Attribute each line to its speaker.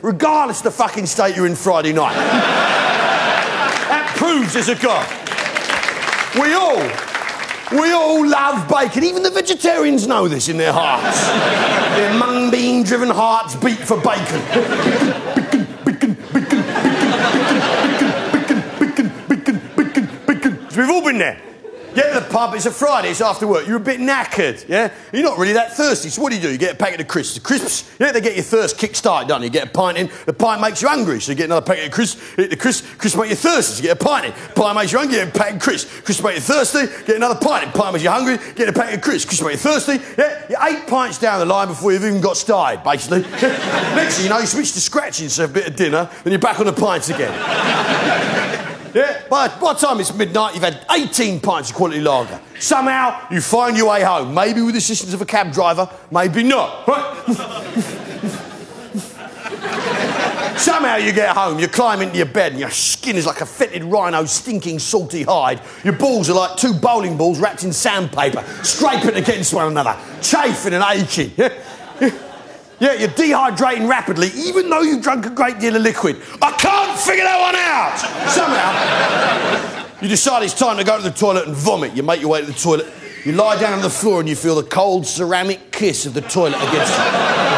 Speaker 1: regardless of the fucking state you're in Friday night. That proves there's a God. We all love bacon. Even the vegetarians know this in their hearts. Their mung bean-driven hearts beat for bacon. Bacon. So we've all been there. Get to the pub, it's a Friday, it's after work, you're a bit knackered, yeah? You're not really that thirsty, so what do? You get a packet of crisps. The crisps, yeah, they get your thirst kick-started, don't they? You get a pint in, the pint makes you hungry, so you get another packet of crisps, eat the crisps make you thirsty, so you get a pint in, pint makes you hungry, you get a packet of crisps, crisps make you thirsty, get another pint in, pint makes you hungry, get a packet of crisps, crisps make you thirsty, yeah? You're 8 pints down the line before you've even got started, basically. Next thing you know, you switch to scratching, so a bit of dinner, then you're back on the pints again. Yeah, by the time it's midnight, you've had 18 pints of quality lager. Somehow, you find your way home. Maybe with the assistance of a cab driver, maybe not. Right? Somehow you get home, you climb into your bed and your skin is like a fetid rhino's stinking salty hide. Your balls are like 2 bowling balls wrapped in sandpaper, scraping against one another, chafing and aching. Yeah, you're dehydrating rapidly, even though you've drunk a great deal of liquid. I can't figure that one out! Somehow, you decide it's time to go to the toilet and vomit. You make your way to the toilet, you lie down on the floor and you feel the cold ceramic kiss of the toilet against you.